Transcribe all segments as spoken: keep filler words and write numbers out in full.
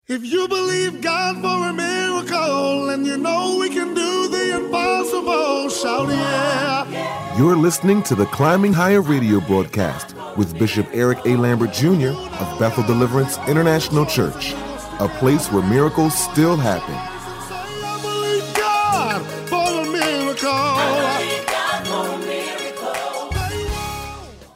If you believe God for a miracle and you know we can do the impossible, shout yeah. You're listening to the Climbing Higher radio broadcast with Bishop Eric A. Lambert Junior of Bethel Deliverance International Church, a place where miracles still happen. I believe God for a miracle. I believe God for a miracle.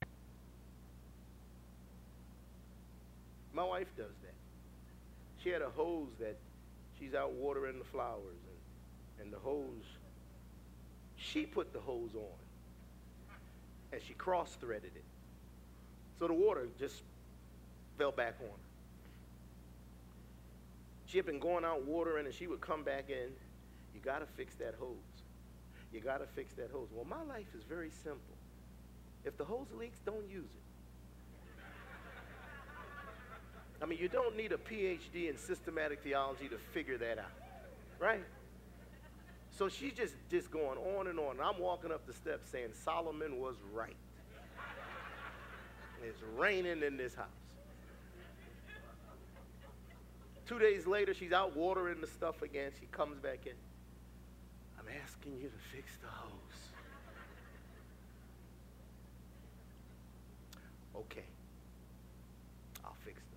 My wife does that. She had a hose that she's out watering the flowers, and, and the hose, she put the hose on, and she cross-threaded it. So the water just fell back on her. She had been going out watering, and she would come back in. You got to fix that hose. You got to fix that hose. Well, my life is very simple. If the hose leaks, don't use it. I mean, you don't need a P H D in systematic theology to figure that out, right? So she's just, just going on and on. And I'm walking up the steps saying, Solomon was right. It's raining in this house. Two days later, she's out watering the stuff again. She comes back in. I'm asking you to fix the hose. Okay. I'll fix the hose.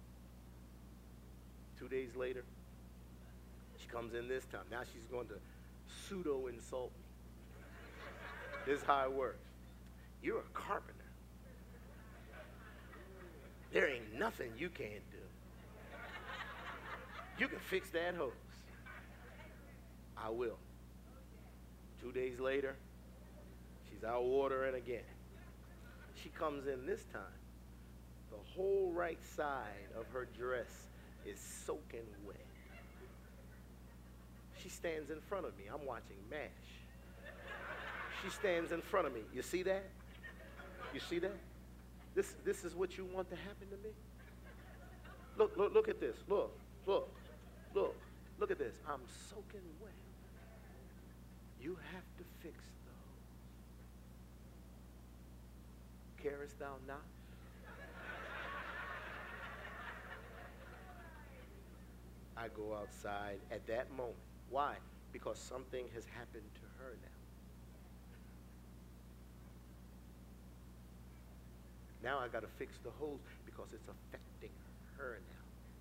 Two days later, she comes in this time. Now she's going to pseudo-insult me. This is how it works. You're a carpenter. There ain't nothing you can't do. You can fix that hose. I will. Two days later, she's out watering again. She comes in this time. The whole right side of her dress is soaking wet. She stands in front of me. I'm watching MASH. She stands in front of me. You see that? You see that? This, this is what you want to happen to me? Look, look, look at this. Look, look, look. Look at this. I'm soaking wet. You have to fix those. Carest thou not? I go outside at that moment. Why? Because something has happened to her now. Now I got to fix the hose because it's affecting her now.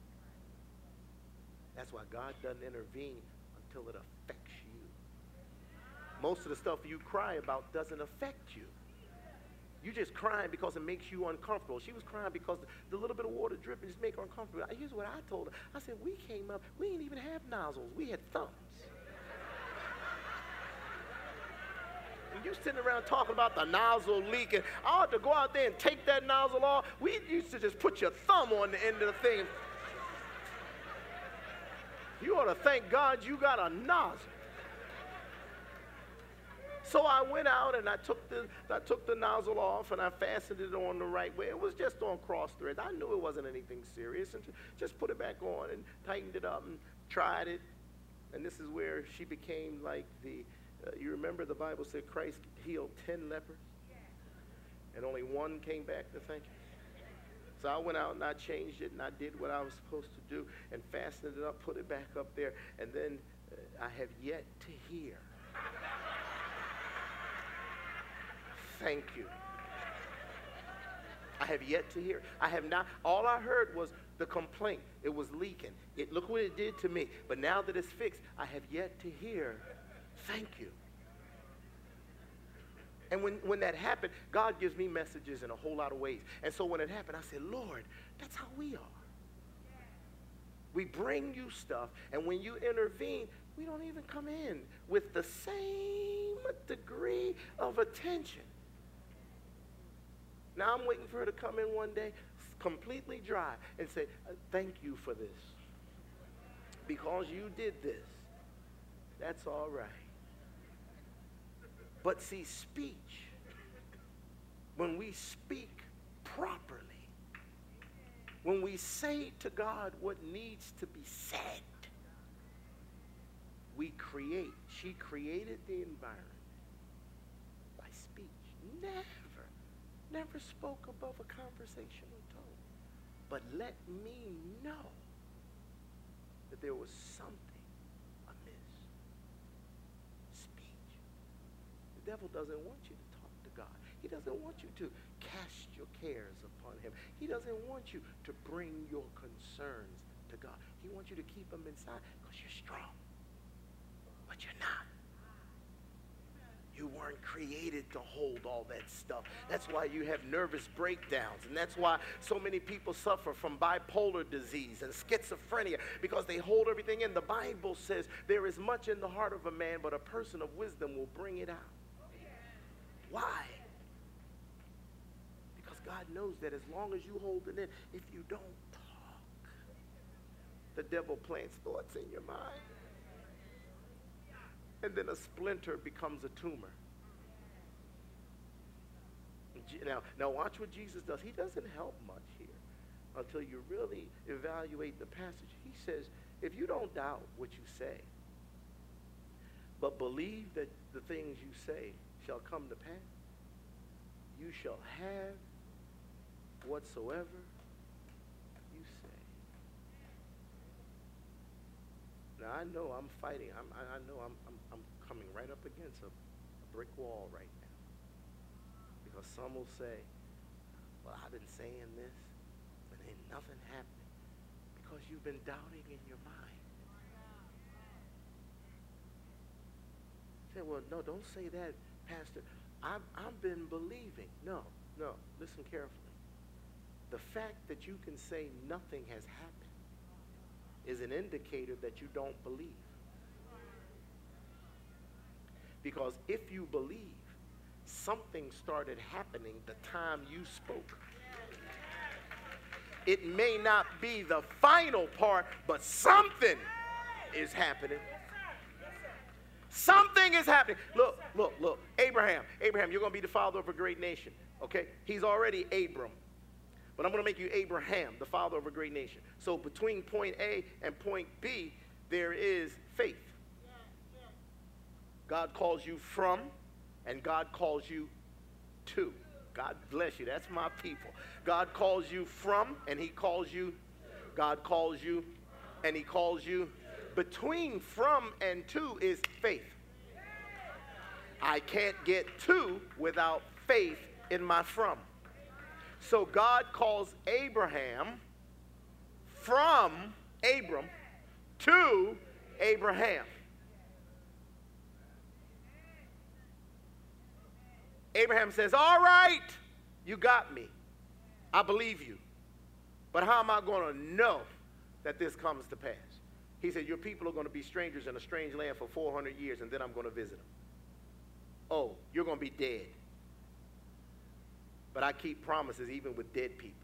That's why God doesn't intervene until it affects you. Most of the stuff you cry about doesn't affect you. You're just crying because it makes you uncomfortable. She was crying because the, the little bit of water dripping just make her uncomfortable. Here's what I told her. I said, we came up, we didn't even have nozzles. We had thumbs. And you sitting around talking about the nozzle leaking. I ought to go out there and take that nozzle off. We used to just put your thumb on the end of the thing. You ought to thank God you got a nozzle. So I went out and I took the I took the nozzle off and I fastened it on the right way. It was just on cross threads. I knew it wasn't anything serious, and just put it back on and tightened it up and tried it. And this is where she became like the. Uh, you remember the Bible said Christ healed ten lepers, and only one came back to thank him. So I went out and I changed it and I did what I was supposed to do and fastened it up, put it back up there, and then uh, I have yet to hear. Thank you. I have yet to hear. I have not. All I heard was the complaint. It was leaking. It, look what it did to me. But now that it's fixed, I have yet to hear, thank you. And when, when that happened, God gives me messages in a whole lot of ways. And so when it happened, I said, Lord, that's how we are. We bring you stuff, and when you intervene, we don't even come in with the same degree of attention. Now I'm waiting for her to come in one day, completely dry, and say, thank you for this. Because you did this. That's all right. But see, speech, when we speak properly, when we say to God what needs to be said, we create. She created the environment by speech. Never, never spoke above a conversational tone. But let me know there was something amiss. Speech. The devil doesn't want you to talk to God. He doesn't want you to cast your cares upon him. He doesn't want you to bring your concerns to God. He wants you to keep them inside because you're strong. But you're not. You weren't created to hold all that stuff. That's why you have nervous breakdowns. And that's why so many people suffer from bipolar disease and schizophrenia, because they hold everything in. The Bible says there is much in the heart of a man, but a person of wisdom will bring it out. Why? Because God knows that as long as you hold it in, if you don't talk, the devil plants thoughts in your mind. And then a splinter becomes a tumor. Now, now watch what Jesus does. He doesn't help much here until you really evaluate the passage. He says, if you don't doubt what you say, but believe that the things you say shall come to pass, you shall have whatsoever you say. Now, I know I'm fighting. I'm, I, I know I'm, I'm, I'm coming right up against a, a brick wall right now. Because some will say, well, I've been saying this, but ain't nothing happening. Because you've been doubting in your mind. Say, well, no, don't say that, Pastor. I've, I've been believing. No, no, listen carefully. The fact that you can say nothing has happened is an indicator that you don't believe. Because if you believe, something started happening the time you spoke. It may not be the final part, but something is happening. Something is happening. Look, look, look. Abraham, Abraham, you're going to be the father of a great nation. Okay? He's already Abram. But I'm going to make you Abraham, the father of a great nation. So between point A and point B, there is faith. God calls you from, and God calls you to. God bless you. That's my people. God calls you from, and he calls you. God calls you, and he calls you. Between from and to is faith. I can't get to without faith in my from. So God calls Abraham from Abram to Abraham. Abraham says, all right, you got me. I believe you. But how am I going to know that this comes to pass? He said, your people are going to be strangers in a strange land for four hundred years, and then I'm going to visit them. Oh, you're going to be dead. But I keep promises even with dead people.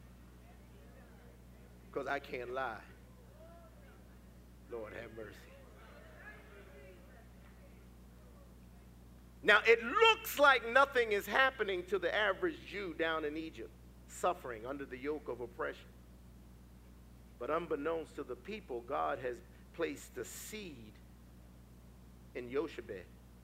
Because I can't lie. Lord have mercy. Now, it looks like nothing is happening to the average Jew down in Egypt, suffering under the yoke of oppression. But unbeknownst to the people, God has placed a seed in Yoshebed.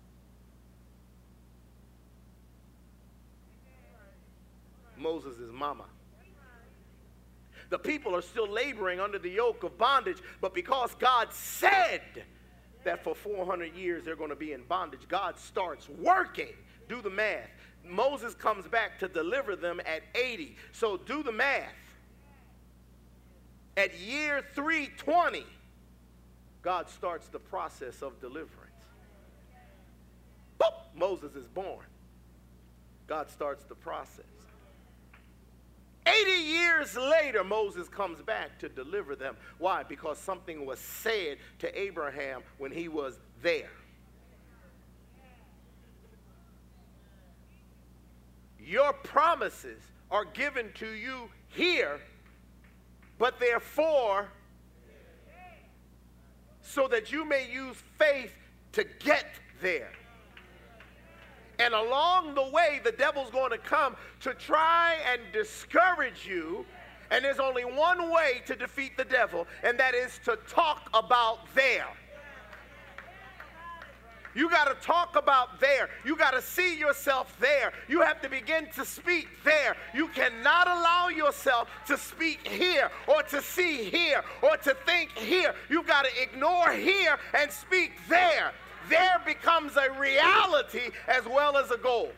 Moses' mama. The people are still laboring under the yoke of bondage, but because God said that for four hundred years they're going to be in bondage, God starts working. Do the math. Moses comes back to deliver them at eighty. So do the math. At year three twenty, God starts the process of deliverance. Boop, Moses is born. God starts the process. eighty years later, Moses comes back to deliver them. Why? Because something was said to Abraham when he was there. Your promises are given to you here, but therefore, so that you may use faith to get there. And along the way, the devil's going to come to try and discourage you. And there's only one way to defeat the devil, and that is to talk about there. You got to talk about there. You got to see yourself there. You have to begin to speak there. You cannot allow yourself to speak here or to see here or to think here. You've got to ignore here and speak there. There becomes a reality as well as a goal.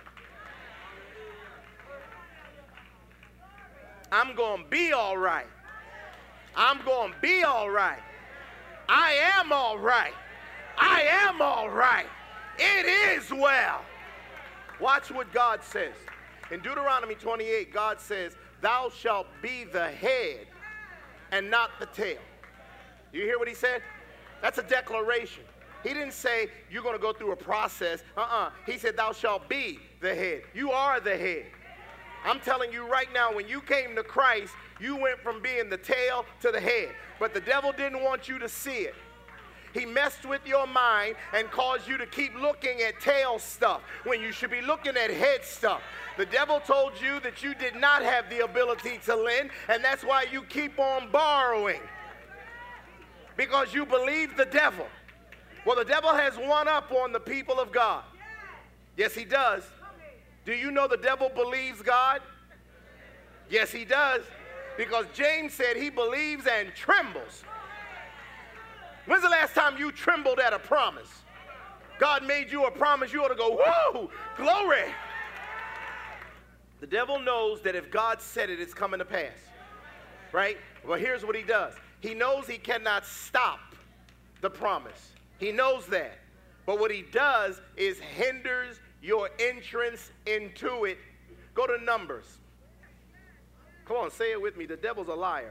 I'm going to be all right. I'm going to be all right. I am all right. I am all right. It is well. Watch what God says. In Deuteronomy twenty-eight, God says, thou shalt be the head and not the tail. You hear what he said? That's a declaration. He didn't say you're going to go through a process. Uh-uh. He said, thou shalt be the head. You are the head. I'm telling you right now, when you came to Christ, you went from being the tail to the head. But the devil didn't want you to see it. He messed with your mind and caused you to keep looking at tail stuff when you should be looking at head stuff. The devil told you that you did not have the ability to lend, and that's why you keep on borrowing. Because you believe the devil. Well, the devil has one up on the people of God. Yes, he does. Do you know the devil believes God? Yes, he does. Because James said he believes and trembles. When's the last time you trembled at a promise? God made you a promise, you ought to go, whoa, glory. The devil knows that if God said it, it's coming to pass. Right? Well, here's what he does. He knows he cannot stop the promise. He knows that. But what he does is hinders your entrance into it. Go to Numbers. Come on, say it with me. The devil's a liar.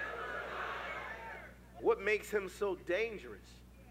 What makes him so dangerous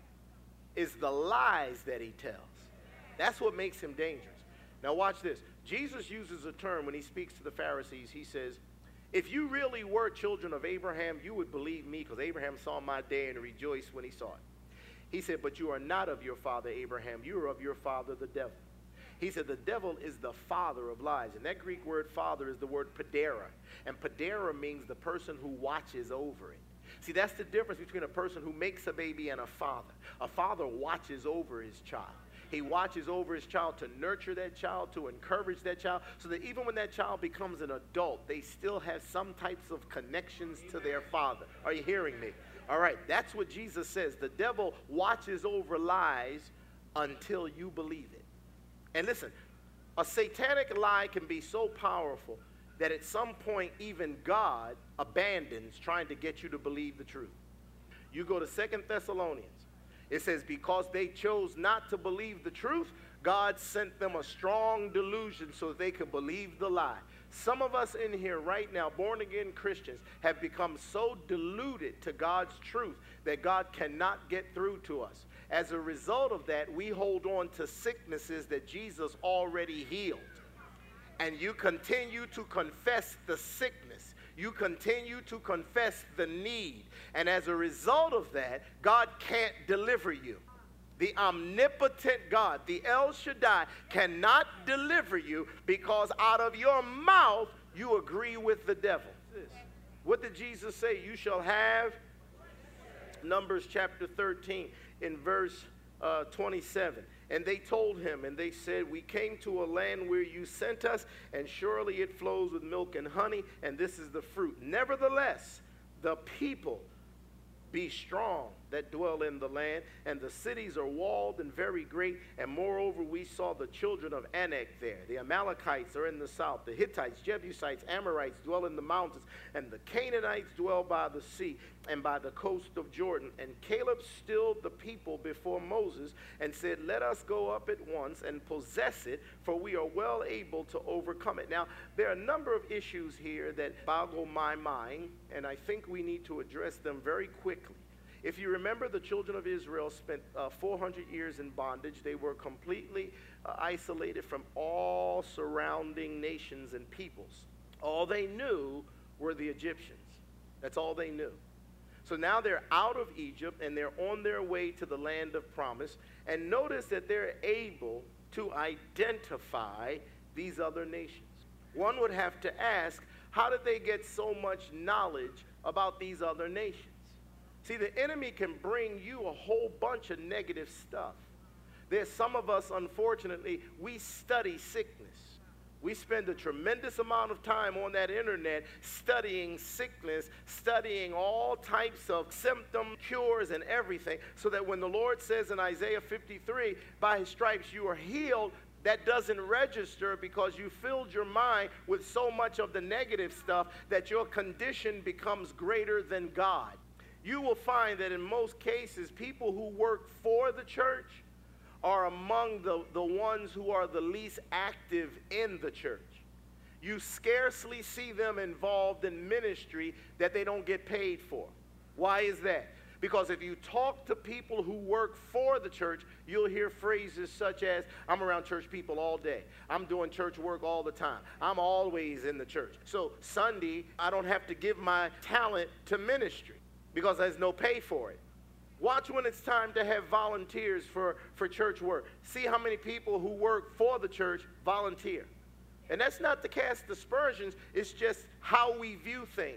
is the lies that he tells. That's what makes him dangerous. Now watch this. Jesus uses a term when he speaks to the Pharisees. He says, if you really were children of Abraham, you would believe me, because Abraham saw my day and rejoiced when he saw it. He said, but you are not of your father Abraham. You are of your father the devil. He said the devil is the father of lies. And that Greek word father is the word padera. And padera means the person who watches over it. See, that's the difference between a person who makes a baby and a father. A father watches over his child. He watches over his child to nurture that child, to encourage that child, so that even when that child becomes an adult, they still have some types of connections to their father. Are you hearing me? All right, that's what Jesus says. The devil watches over lies until you believe it. And listen, a satanic lie can be so powerful that at some point even God abandons trying to get you to believe the truth. You go to Second Thessalonians. It says, because they chose not to believe the truth, God sent them a strong delusion so that they could believe the lie. Some of us in here right now, born-again Christians, have become so deluded to God's truth that God cannot get through to us. As a result of that, we hold on to sicknesses that Jesus already healed. And you continue to confess the sickness. You continue to confess the need. And as a result of that, God can't deliver you. The omnipotent God, the El Shaddai, cannot deliver you because out of your mouth you agree with the devil. What did Jesus say? You shall have, Numbers chapter thirteen, in verse uh, twenty-seven. And they told him, and they said, we came to a land where you sent us, and surely it flows with milk and honey, and this is the fruit. Nevertheless, the people be strong that dwell in the land, and the cities are walled and very great. And moreover, we saw the children of Anak there. The Amalekites are in the south. The Hittites, Jebusites, Amorites dwell in the mountains, and the Canaanites dwell by the sea and by the coast of Jordan. And Caleb stilled the people before Moses and said, let us go up at once and possess it, for we are well able to overcome it. Now, there are a number of issues here that boggle my mind, and I think we need to address them very quickly. If you remember, the children of Israel spent uh, four hundred years in bondage. They were completely uh, isolated from all surrounding nations and peoples. All they knew were the Egyptians. That's all they knew. So now they're out of Egypt, and they're on their way to the land of promise. And notice that they're able to identify these other nations. One would have to ask, how did they get so much knowledge about these other nations? See, the enemy can bring you a whole bunch of negative stuff. There's some of us, unfortunately, we study sickness. We spend a tremendous amount of time on that internet studying sickness, studying all types of symptom cures and everything, so that when the Lord says in Isaiah fifty-three, by his stripes you are healed, that doesn't register because you filled your mind with so much of the negative stuff that your condition becomes greater than God. You will find that in most cases, people who work for the church are among the, the ones who are the least active in the church. You scarcely see them involved in ministry that they don't get paid for. Why is that? Because if you talk to people who work for the church, you'll hear phrases such as, I'm around church people all day. I'm doing church work all the time. I'm always in the church. So Sunday, I don't have to give my talent to ministry because there's no pay for it. Watch when it's time to have volunteers for, for church work. See how many people who work for the church volunteer. And that's not to cast aspersions, it's just how we view things.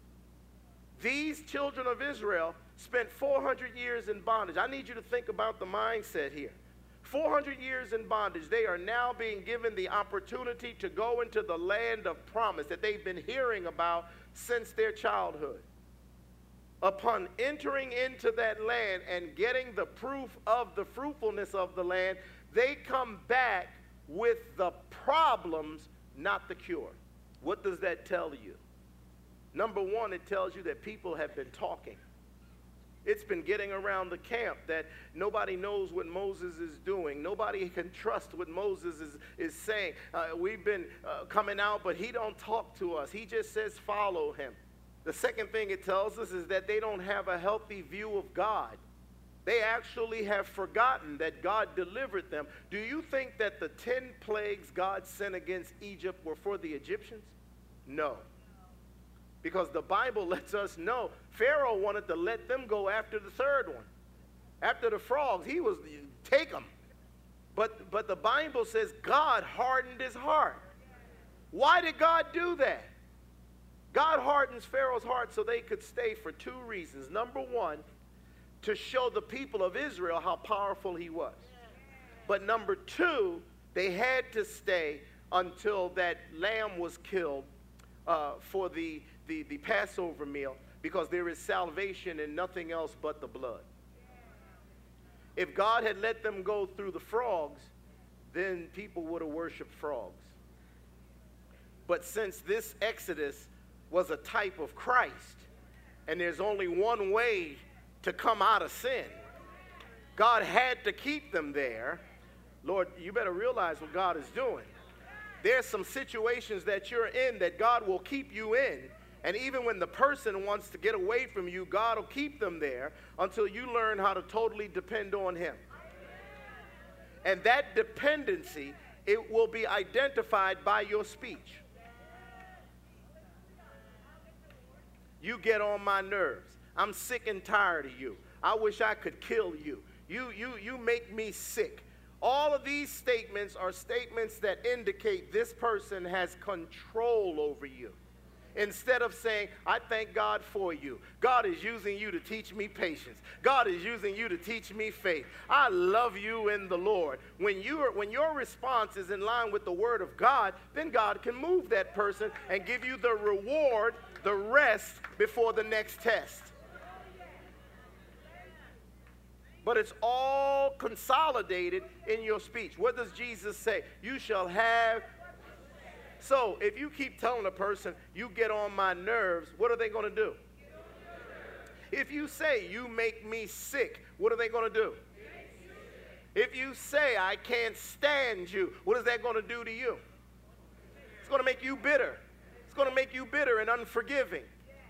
These children of Israel spent four hundred years in bondage. I need you to think about the mindset here. four hundred years in bondage. They are now being given the opportunity to go into the land of promise that they've been hearing about since their childhood. Upon entering into that land and getting the proof of the fruitfulness of the land, they come back with the problems, not the cure. What does that tell you? Number one, it tells you that people have been talking. It's been getting around the camp that nobody knows what Moses is doing. Nobody can trust what Moses is, is saying. Uh, we've been uh, coming out, but he don't talk to us. He just says follow him. The second thing it tells us is that they don't have a healthy view of God. They actually have forgotten that God delivered them. Do you think that the ten plagues God sent against Egypt were for the Egyptians? No. Because the Bible lets us know Pharaoh wanted to let them go after the third one. After the frogs, he was, take them. But, but the Bible says God hardened his heart. Why did God do that? God hardens Pharaoh's heart so they could stay for two reasons. Number one, to show the people of Israel how powerful he was. But number two, they had to stay until that lamb was killed uh, for the, the, the Passover meal, because there is salvation in nothing else but the blood. If God had let them go through the frogs, then people would have worshiped frogs. But since this Exodus was a type of Christ, and there's only one way to come out of sin, God had to keep them there. Lord, you better realize what God is doing. There's some situations that you're in that God will keep you in, and even when the person wants to get away from you, God will keep them there until you learn how to totally depend on him. And that dependency, it will be identified by your speech. You get on my nerves. I'm sick and tired of you. I wish I could kill you. You, you, you make me sick. All of these statements are statements that indicate this person has control over you. Instead of saying, I thank God for you. God is using you to teach me patience. God is using you to teach me faith. I love you in the Lord. When, you are, when your response is in line with the word of God, then God can move that person and give you the reward, the rest before the next test. But it's all consolidated in your speech. What does Jesus say? You shall have. So if you keep telling a person, you get on my nerves, what are they going to do? If you say, you make me sick, what are they going to do? If you say, I can't stand you, what is that going to do to you? It's going to make you bitter. It's going to make you bitter and unforgiving.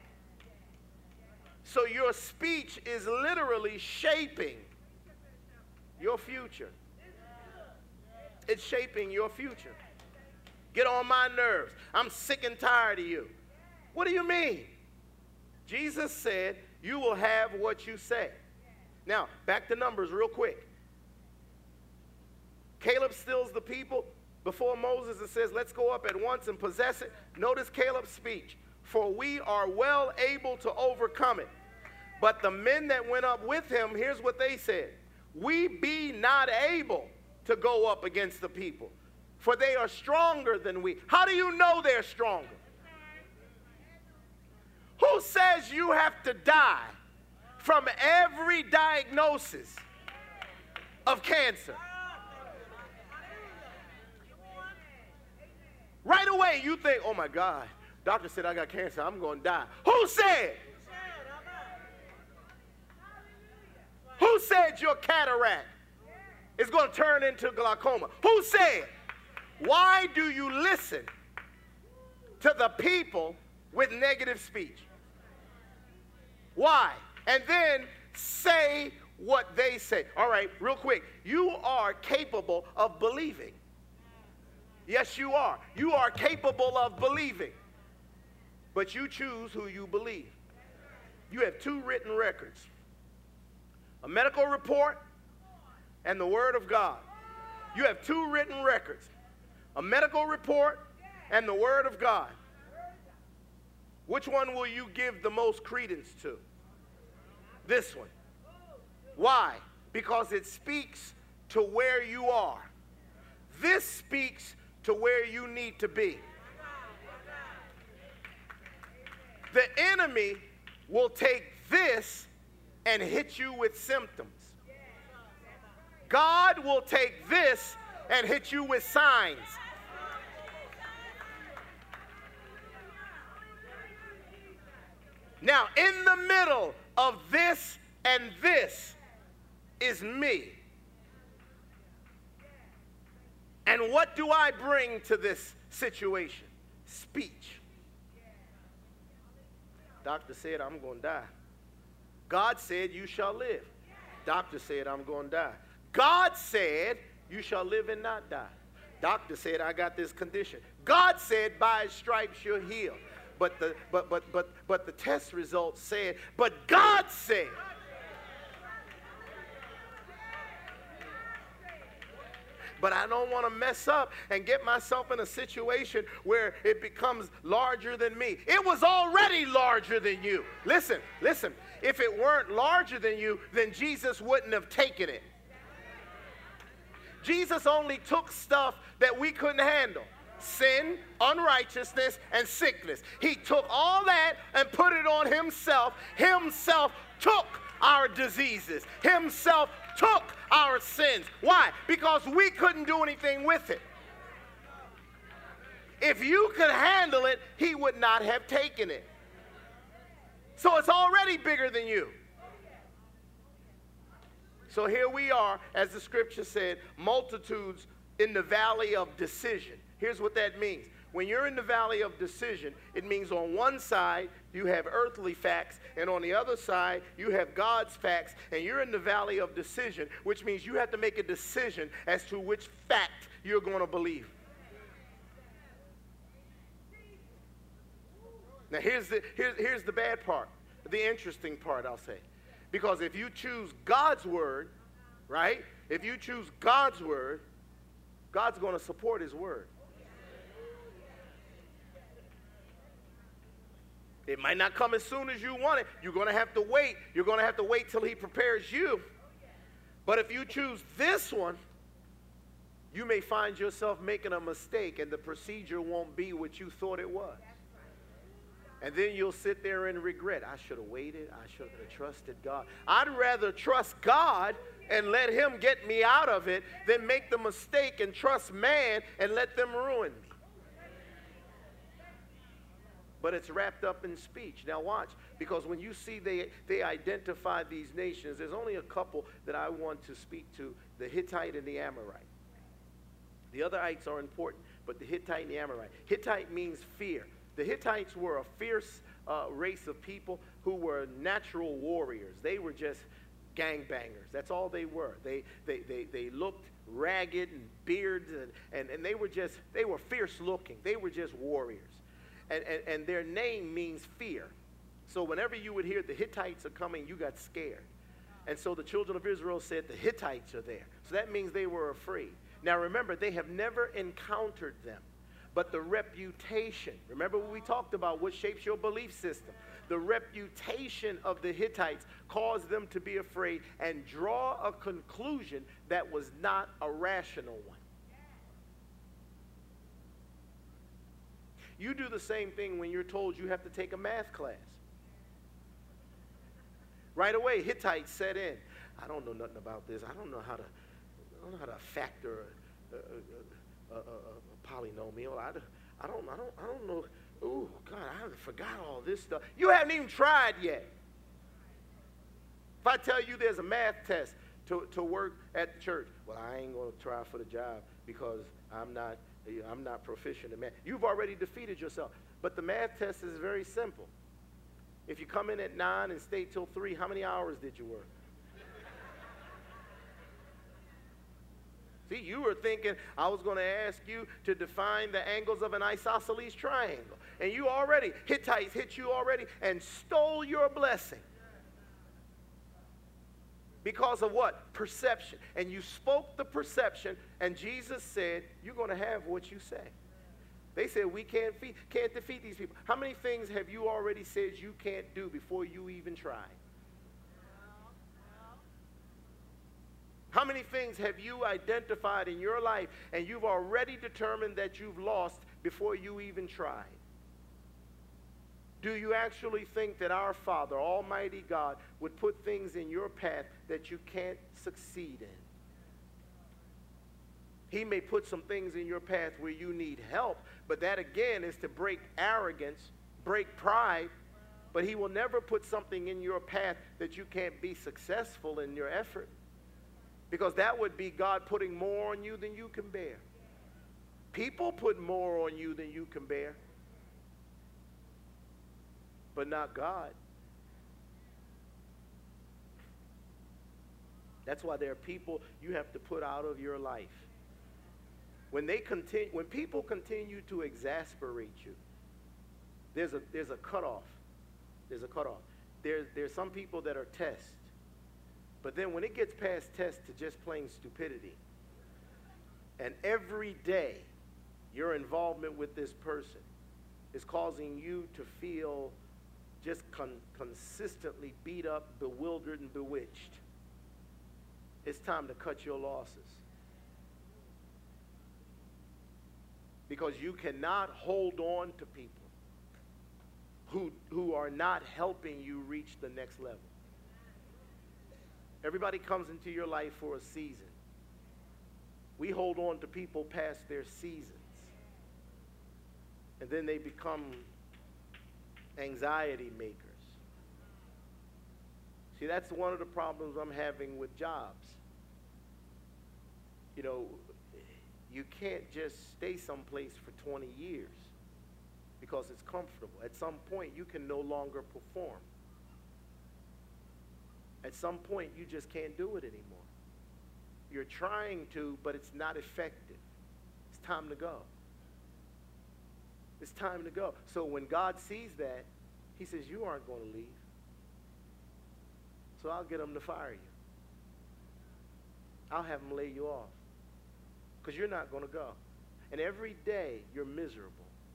So your speech is literally shaping your future. It's shaping your future. Get on my nerves. I'm sick and tired of you. What do you mean? Jesus said, you will have what you say. Now, back to Numbers real quick. Caleb stills the people before Moses and says, let's go up at once and possess it. Notice Caleb's speech. For we are well able to overcome it. But the men that went up with him, here's what they said. we be not able to go up against the people, for they are stronger than we. How do you know they're stronger? Who says you have to die from every diagnosis of cancer? Right away you think, oh my God, doctor said I got cancer, I'm going to die. Who said? Who said your cataract is going to turn into glaucoma? Who said? Why do you listen to the people with negative speech? Why? And then say what they say. All right, real quick. You are capable of believing. Yes, you are. You are capable of believing. But you choose who you believe. You have two written records. A medical report and the Word of God. You have two written records. A medical report and the Word of God. Which one will you give the most credence to? This one. Why? Because it speaks to where you are. This speaks to where you need to be. The enemy will take this and hit you with symptoms. God will take this and hit you with signs. Now, in the middle of this and this is me. And what do I bring to this situation? Speech. Doctor said I'm going to die. God said you shall live. Doctor said I'm going to die. God said you shall live and not die. Doctor said I got this condition. God said by his stripes you're healed. But the but but but but the test results said, but God said. But I don't want to mess up and get myself in a situation where it becomes larger than me. It was already larger than you. Listen, listen. If it weren't larger than you, then Jesus wouldn't have taken it. Jesus only took stuff that we couldn't handle. Sin, unrighteousness, and sickness. He took all that and put it on himself. Himself took our diseases. Himself took our sins. Why? Because we couldn't do anything with it. If you could handle it, he would not have taken it. So it's already bigger than you. So here we are, as the scripture said, multitudes in the valley of decision. Here's what that means. When you're in the valley of decision, it means on one side you have earthly facts, and on the other side you have God's facts, and you're in the valley of decision, which means you have to make a decision as to which fact you're going to believe. Now here's the, here's, here's the bad part, the interesting part, I'll say. Because if you choose God's word, right? If you choose God's word, God's going to support his word. It might not come as soon as you want it. You're going to have to wait. You're going to have to wait till he prepares you. But if you choose this one, you may find yourself making a mistake and the procedure won't be what you thought it was. And then you'll sit there and regret. I should have waited. I should have trusted God. I'd rather trust God and let him get me out of it than make the mistake and trust man and let them ruin me. But it's wrapped up in speech. Now watch, because when you see they, they identify these nations, there's only a couple that I want to speak to, the Hittite and the Amorite. The other ites are important, but the Hittite and the Amorite. Hittite means fear. The Hittites were a fierce uh, race of people who were natural warriors. They were just gangbangers. That's all they were. They, they, they, they looked ragged and beards, and, and, and they were just, they were fierce looking. They were just warriors. And, and, and their name means fear. So whenever you would hear the Hittites are coming, you got scared. And so the children of Israel said the Hittites are there. So that means they were afraid. Now remember, they have never encountered them. But the reputation, remember what we talked about, what shapes your belief system? The reputation of the Hittites caused them to be afraid and draw a conclusion that was not a rational one. You do the same thing when you're told you have to take a math class. Right away, Hittites set in. I don't know nothing about this. I don't know how to, I don't know how to factor a, a, a, a, a polynomial. I, I don't, I don't, I don't know. Oh God, I forgot all this stuff. You haven't even tried yet. If I tell you there's a math test to, to work at the church, well, I ain't gonna try for the job because I'm not, I'm not proficient in math. You've already defeated yourself. But the math test is very simple. If you come in at nine and stay till three, how many hours did you work? See, you were thinking I was going to ask you to define the angles of an isosceles triangle. And you already, Hittites hit you already and stole your blessing. Because of what? Perception. And you spoke the perception, and Jesus said, you're going to have what you say. They said, we can't, fe- can't defeat these people. How many things have you already said you can't do before you even try? How many things have you identified in your life and you've already determined that you've lost before you even tried? Do you actually think that our Father, Almighty God, would put things in your path that you can't succeed in? He may put some things in your path where you need help, but that again is to break arrogance, break pride, but he will never put something in your path that you can't be successful in your effort. Because that would be God putting more on you than you can bear. People put more on you than you can bear, but not God. That's why there are people you have to put out of your life. When they continue, when people continue to exasperate you, there's a there's a cutoff. There's a cutoff. There's there's some people that are tests. But then when it gets past test to just plain stupidity, and every day your involvement with this person is causing you to feel just con- consistently beat up, bewildered, and bewitched, it's time to cut your losses. Because you cannot hold on to people who, who are not helping you reach the next level. Everybody comes into your life for a season. We hold on to people past their seasons. And then they become anxiety makers. See, that's one of the problems I'm having with jobs. You know, you can't just stay someplace for twenty years because it's comfortable. At some point, you can no longer perform. At some point, you just can't do it anymore. You're trying to, but it's not effective. It's time to go. It's time to go. So when God sees that, he says, you aren't going to leave. So I'll get them to fire you. I'll have them lay you off. Because you're not going to go. And every day, you're miserable.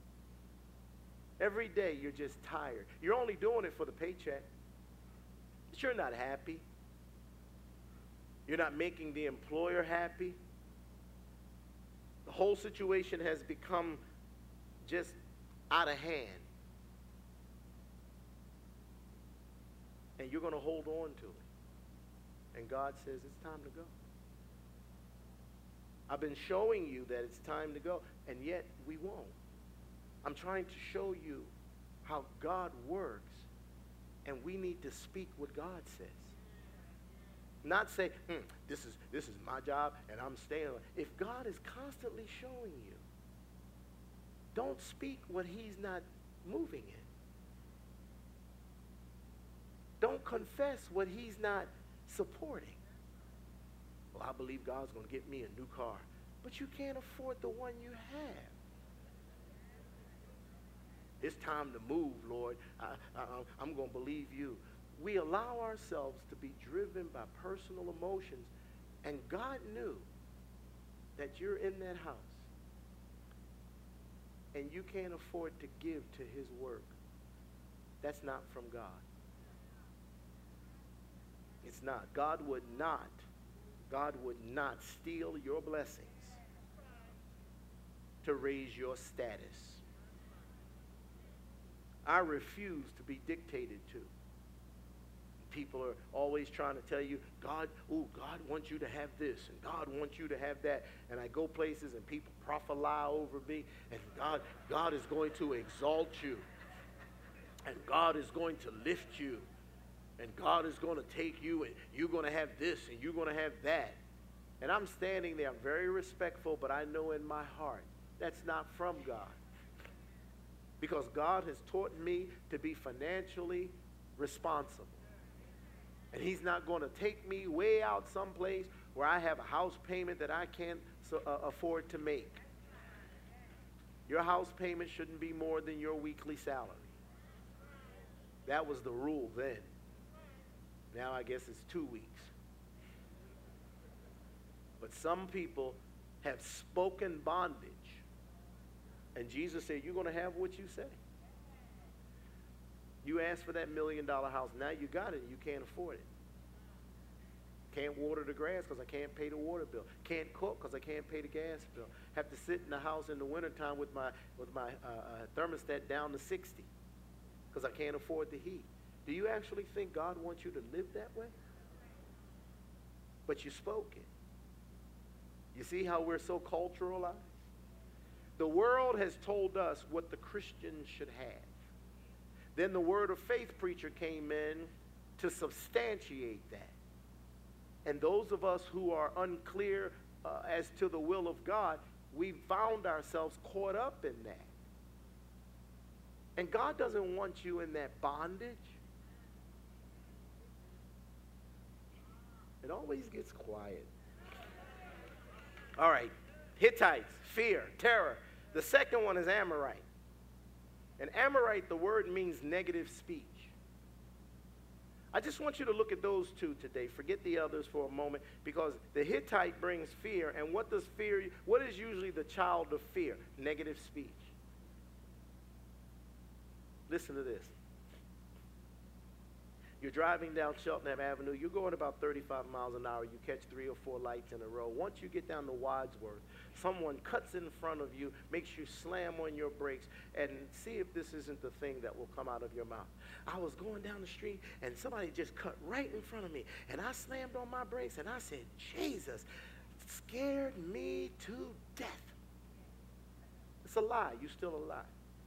Every day, you're just tired. You're only doing it for the paycheck. But you're not happy. You're not making the employer happy. The whole situation has become just out of hand. And you're going to hold on to it. And God says it's time to go. I've been showing you that it's time to go, and yet we won't. I'm trying to show you how God works, and we need to speak what God says. Not say, hmm, this is this is my job, and I'm staying. If God is constantly showing you, don't speak what he's not moving in. Don't confess what he's not supporting. Well, I believe God's going to get me a new car. But you can't afford the one you have. It's time to move, Lord. I, I, I'm going to believe you. We allow ourselves to be driven by personal emotions. And God knew that you're in that house. And you can't afford to give to his work. That's not from God. It's not. God would not, God would not steal your blessings to raise your status. I refuse to be dictated to. People are always trying to tell you, God, oh, God wants you to have this, and God wants you to have that. And I go places and people prophesy over me, and God, God is going to exalt you, and God is going to lift you, and God is going to take you, and you're going to have this, and you're going to have that. And I'm standing there, I'm very respectful, but I know in my heart that's not from God. Because God has taught me to be financially responsible. And he's not going to take me way out someplace where I have a house payment that I can't so, uh, afford to make. Your house payment shouldn't be more than your weekly salary. That was the rule then. Now I guess it's two weeks. But some people have spoken bondage. And Jesus said, you're going to have what you say. You asked for that million dollar house. Now you got it and you can't afford it. Can't water the grass because I can't pay the water bill. Can't cook because I can't pay the gas bill. Have to sit in the house in the wintertime with my, with my uh, uh, thermostat down to sixty because I can't afford the heat. Do you actually think God wants you to live that way? But you spoke it. You see how we're so culturalized? The world has told us what the Christians should have. Then the Word of Faith preacher came in to substantiate that. And those of us who are unclear uh, as to the will of God, we found ourselves caught up in that. And God doesn't want you in that bondage. It always gets quiet. All right, Hittites, fear, terror. The second one is Amorite. And Amorite, the word means negative speech. I just want you to look at those two today. Forget the others for a moment, because the Hittite brings fear. And what does fear, what is usually the child of fear? Negative speech. Listen to this. You're driving down Cheltenham Avenue. You're going about thirty-five miles an hour. You catch three or four lights in a row. Once you get down to Wadsworth, someone cuts in front of you, makes you slam on your brakes, and see if this isn't the thing that will come out of your mouth. I was going down the street, and somebody just cut right in front of me, and I slammed on my brakes, and I said, Jesus, scared me to death. It's a lie. You're still a lie.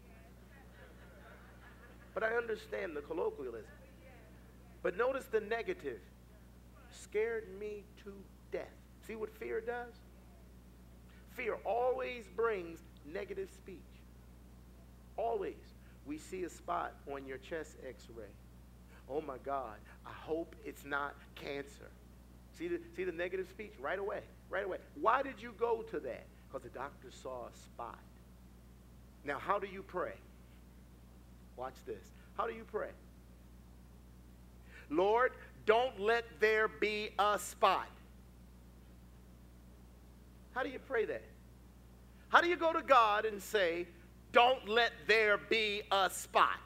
But I understand the colloquialism. But notice the negative. Scared me to death. See what fear does? Fear always brings negative speech. Always. We see a spot on your chest x-ray. Oh my God, I hope it's not cancer. See the, see the negative speech? Right away, right away. Why did you go to that? Because the doctor saw a spot. Now, how do you pray? Watch this. How do you pray? Lord, don't let there be a spot. How do you pray that? How do you go to God and say, don't let there be a spot?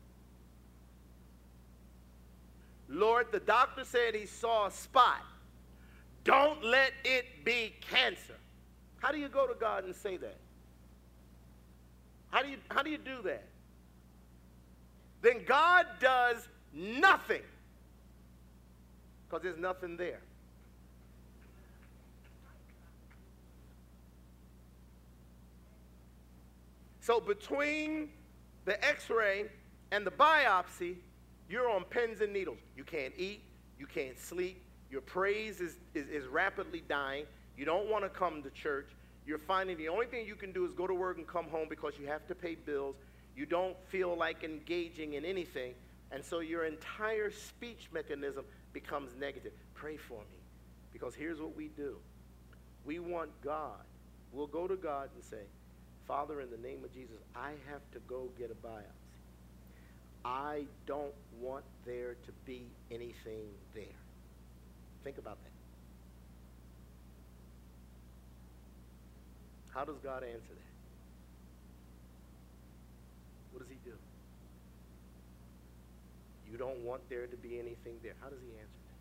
Lord, the doctor said he saw a spot. Don't let it be cancer. How do you go to God and say that? How do you, how do you do that? Then God does nothing, because there's nothing there. So between the x-ray and the biopsy, you're on pins and needles. You can't eat. You can't sleep. Your praise is, is, is rapidly dying. You don't want to come to church. You're finding the only thing you can do is go to work and come home because you have to pay bills. You don't feel like engaging in anything. And so your entire speech mechanism becomes negative. Pray for me. Because here's what we do. We want God. We'll go to God and say, Father, in the name of Jesus, I have to go get a biopsy. I don't want there to be anything there. Think about that. How does God answer that? What does he do? You don't want there to be anything there. How does he answer that?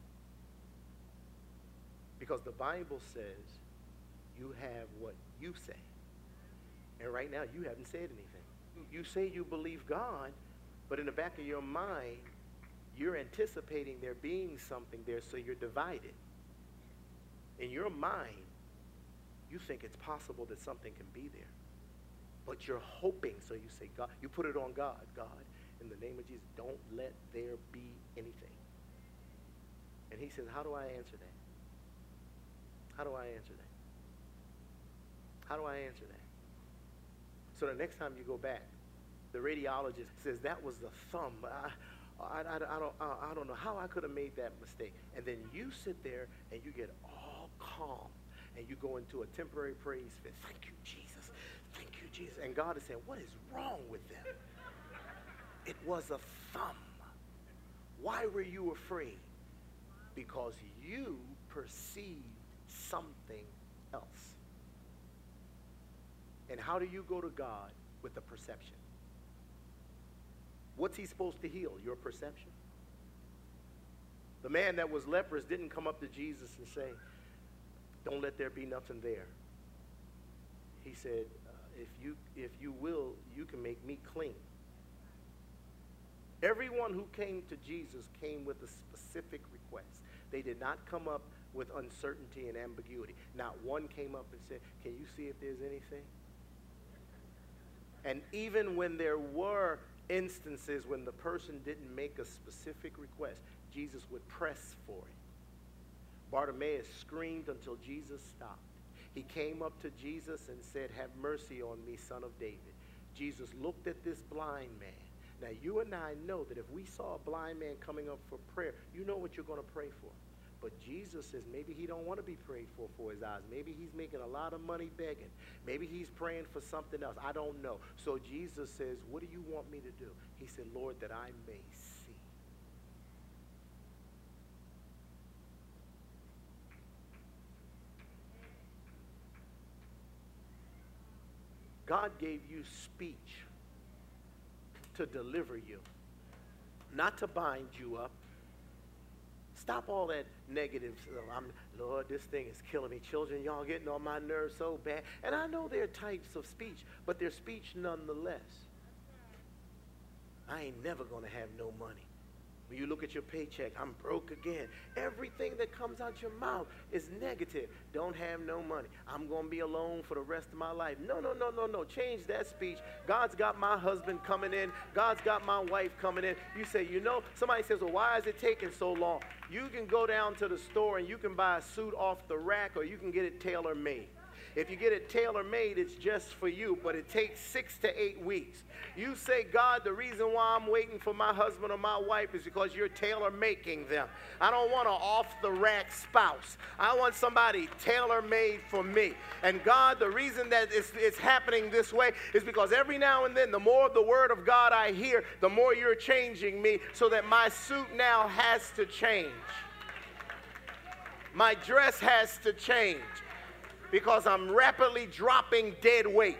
Because the Bible says you have what you say. And right now you haven't said anything. You say you believe God, but in the back of your mind, you're anticipating there being something there, so you're divided. In your mind, you think it's possible that something can be there. But you're hoping, so you say, God, you put it on God. God, in the name of Jesus, don't let there be anything. And he says, how do I answer that? How do I answer that? How do I answer that? So the next time you go back, the radiologist says, that was the thumb. I, I, I, I, don't, I, I don't know how I could have made that mistake. And then you sit there and you get all calm. And you go into a temporary praise fit. Thank you, Jesus. Thank you, Jesus. And God is saying, what is wrong with them? It was a thumb. Why were you afraid? Because you perceived something else. And how do you go to God with a perception? What's he supposed to heal? Your perception. The man that was leprous didn't come up to Jesus and say, don't let there be nothing there. He said, uh, if you if you will, you can make me clean. Everyone who came to Jesus came with a specific request. They did not come up with uncertainty and ambiguity. Not one came up and said, can you see if there's anything? And even when there were instances when the person didn't make a specific request, Jesus would press for it. Bartimaeus screamed until Jesus stopped. He came up to Jesus and said, have mercy on me, son of David. Jesus looked at this blind man. Now, you and I know that if we saw a blind man coming up for prayer, you know what you're going to pray for. But Jesus says maybe he don't want to be prayed for for his eyes. Maybe he's making a lot of money begging. Maybe he's praying for something else. I don't know. So Jesus says, what do you want me to do? He said, Lord, that I may see. God gave you speech to deliver you, not to bind you up. Stop all that negative. I'm, Lord, this thing is killing me. Children, y'all getting on my nerves so bad. And I know there are types of speech, but they're speech nonetheless. I ain't never going to have no money. When you look at your paycheck, I'm broke again. Everything that comes out your mouth is negative. Don't have no money. I'm going to be alone for the rest of my life. No, no, no, no, no. Change that speech. God's got my husband coming in. God's got my wife coming in. You say, you know, somebody says, well, why is it taking so long? You can go down to the store and you can buy a suit off the rack, or you can get it tailor-made. If you get it tailor-made, it's just for you, but it takes six to eight weeks. You say, God, the reason why I'm waiting for my husband or my wife is because you're tailor-making them. I don't want an off-the-rack spouse. I want somebody tailor-made for me. And God, the reason that it's, it's happening this way is because every now and then, the more of the word of God I hear, the more you're changing me, so that my suit now has to change. My dress has to change, because I'm rapidly dropping dead weight.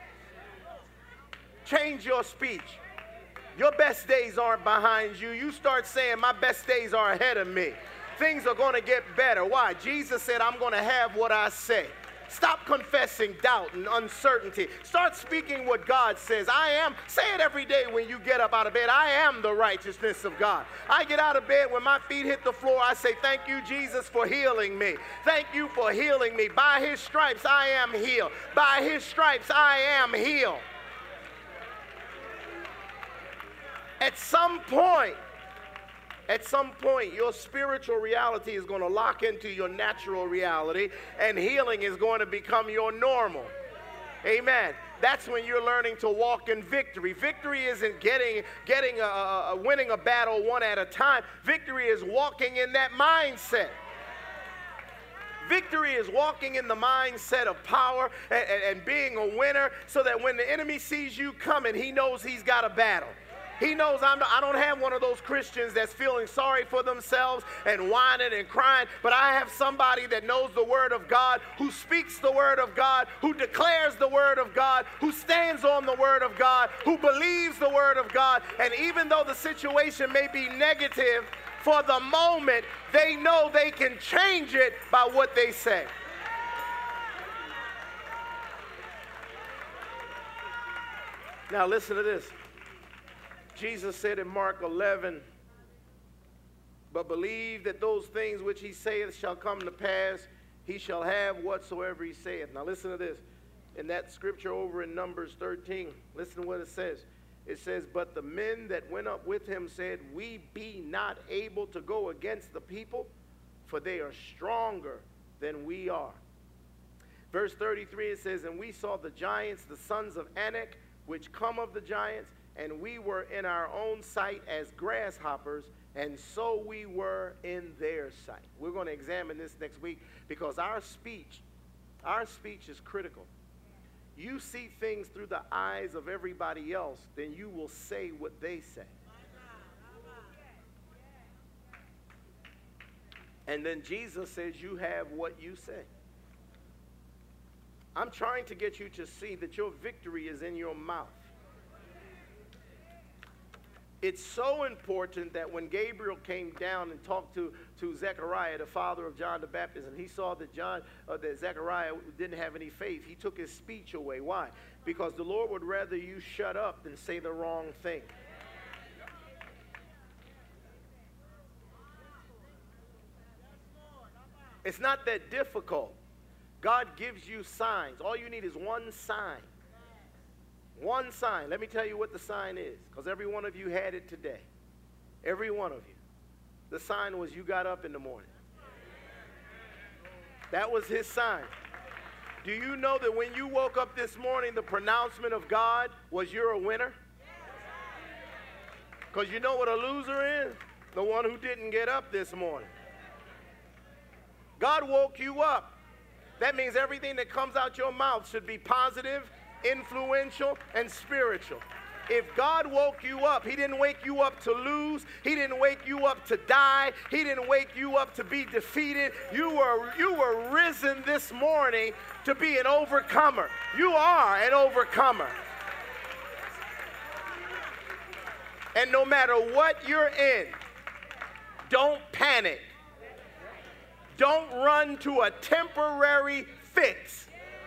Change your speech. Your best days aren't behind you. You start saying, my best days are ahead of me. Things are going to get better. Why? Jesus said, I'm going to have what I say. Stop confessing doubt and uncertainty. Start speaking what God says. I am. Say it every day when you get up out of bed. I am the righteousness of God. I get out of bed, when my feet hit the floor, I say, thank you, Jesus, for healing me. Thank you for healing me. By his stripes, I am healed. By his stripes, I am healed. At some point, At some point, your spiritual reality is going to lock into your natural reality, and healing is going to become your normal. Amen. That's when you're learning to walk in victory. Victory isn't getting, getting a, a, winning a battle one at a time. Victory is walking in that mindset. Victory is walking in the mindset of power and, and, and being a winner, so that when the enemy sees you coming, he knows he's got a battle. He knows I'm, I don't have one of those Christians that's feeling sorry for themselves and whining and crying, but I have somebody that knows the word of God, who speaks the word of God, who declares the word of God, who stands on the word of God, who believes the word of God. And even though the situation may be negative for the moment, they know they can change it by what they say. Now listen to this. Jesus said in Mark eleven, but believe that those things which he saith shall come to pass, he shall have whatsoever he saith. Now listen to this. In that scripture over in Numbers thirteen, listen to what it says. It says, but the men that went up with him said, we be not able to go against the people, for they are stronger than we are. Verse thirty-three, it says, and we saw the giants, the sons of Anak, which come of the giants, and we were in our own sight as grasshoppers, and so we were in their sight. We're going to examine this next week, because our speech, our speech is critical. You see things through the eyes of everybody else, then you will say what they say. And then Jesus says you have what you say. I'm trying to get you to see that your victory is in your mouth. It's so important that when Gabriel came down and talked to, to Zechariah, the father of John the Baptist, and he saw that John, uh, that Zechariah didn't have any faith, he took his speech away. Why? Because the Lord would rather you shut up than say the wrong thing. It's not that difficult. God gives you signs. All you need is one sign. One sign. Let me tell you what the sign is, because every one of you had it today. Every one of you. The sign was you got up in the morning. That was his sign. Do you know that when you woke up this morning, the pronouncement of God was you're a winner? Because you know what a loser is? The one who didn't get up this morning. God woke you up. That means everything that comes out your mouth should be positive, influential, and spiritual. If God woke you up, he didn't wake you up to lose. He didn't wake you up to die. He didn't wake you up to be defeated. You were, you were risen this morning to be an overcomer. You are an overcomer. And no matter what you're in, don't panic. Don't run to a temporary fix.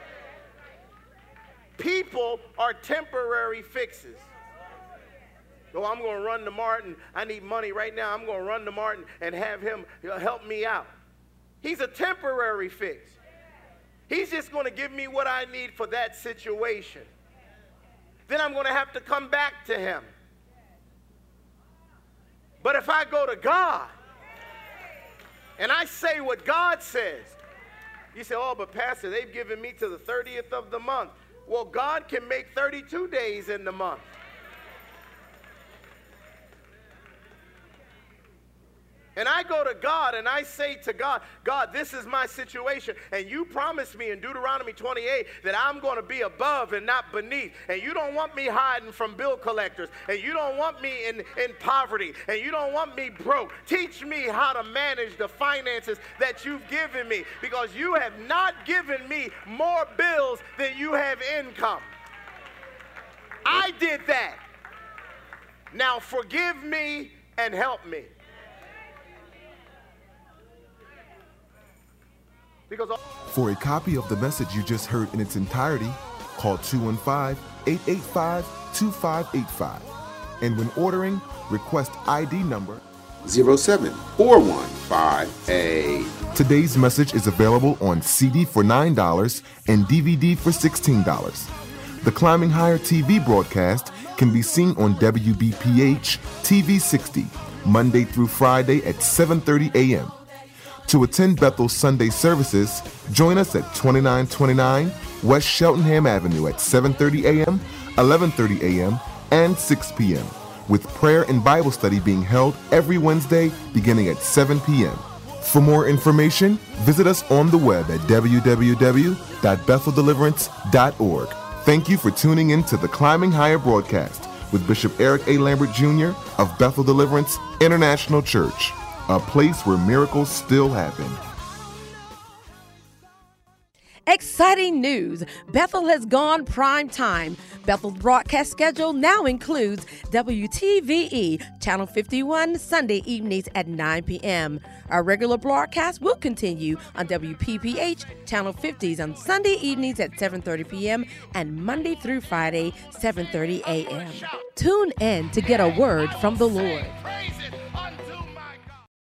People are temporary fixes. So I'm going to run to Martin. I need money right now. I'm going to run to Martin and have him help me out. He's a temporary fix. He's just going to give me what I need for that situation. Then I'm going to have to come back to him. But if I go to God and I say what God says, you say, oh, but Pastor, they've given me to the thirtieth of the month. Well, God can make thirty-two days in the month. And I go to God and I say to God, God, this is my situation. And you promised me in Deuteronomy twenty-eight that I'm going to be above and not beneath. And you don't want me hiding from bill collectors. And you don't want me in, in poverty. And you don't want me broke. Teach me how to manage the finances that you've given me. Because you have not given me more bills than you have income. I did that. Now forgive me and help me. For a copy of the message you just heard in its entirety, call two one five, eight eight five, two five eight five. And when ordering, request I D number zero seven four one five eight. Today's message is available on C D for nine dollars and D V D for sixteen dollars. The Climbing Higher T V broadcast can be seen on W B P H T V sixty, Monday through Friday at seven thirty a.m. To attend Bethel's Sunday services, join us at twenty-nine twenty-nine West Cheltenham Avenue at seven thirty a.m., eleven thirty a.m., and six p.m., with prayer and Bible study being held every Wednesday beginning at seven p.m. For more information, visit us on the web at w w w dot bethel deliverance dot org. Thank you for tuning in to the Climbing Higher broadcast, with Bishop Eric A. Lambert Junior of Bethel Deliverance International Church, a place where miracles still happen. Exciting news! Bethel has gone prime time. Bethel's broadcast schedule now includes W T V E Channel fifty-one Sunday evenings at nine p.m. Our regular broadcast will continue on W P P H Channel fifties on Sunday evenings at seven thirty p.m. and Monday through Friday, seven thirty a.m. Tune in to get a word from the Lord.